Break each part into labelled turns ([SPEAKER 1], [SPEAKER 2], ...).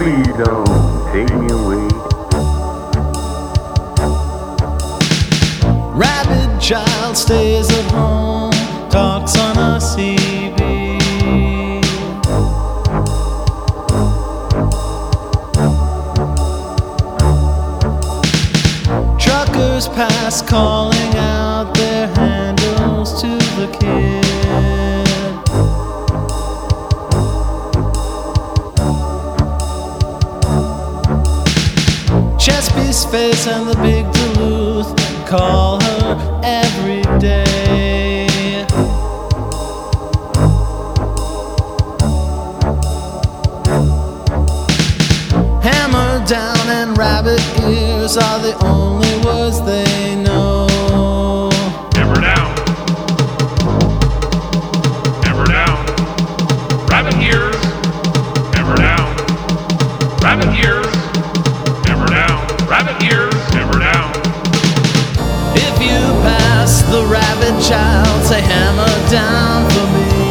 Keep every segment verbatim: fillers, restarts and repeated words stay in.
[SPEAKER 1] please don't take me away.
[SPEAKER 2] Rabid child stays at home, talks on a C B. Truckers pass calling out their handles to the kid. Chesapeake's face and the big Duluth call her every day. Hammer down and rabbit ears are the only words they know.
[SPEAKER 3] Hammer down. Hammer down. Rabbit ears. Hammer down. Rabbit ears. Hammer down. Rabbit ears. Hammer down.
[SPEAKER 2] If you pass the rabbit child, say hammer down for me.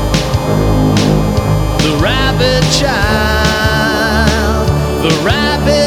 [SPEAKER 2] The rabbit child, the rabbit